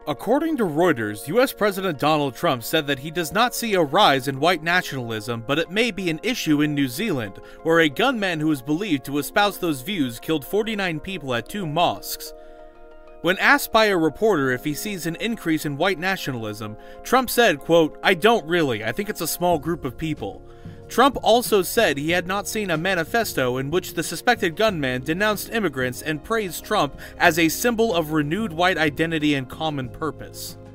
According to Reuters, US President Donald Trump said that he does not see a rise in white nationalism, but it may be an issue in New Zealand, where a gunman who is believed to espouse those views killed 49 people at 2 mosques. When asked by a reporter if he sees an increase in white nationalism, Trump said, quote, "I don't really, I think it's a small group of people." Trump also said he had not seen a manifesto in which the suspected gunman denounced immigrants and praised Trump as a symbol of renewed white identity and common purpose.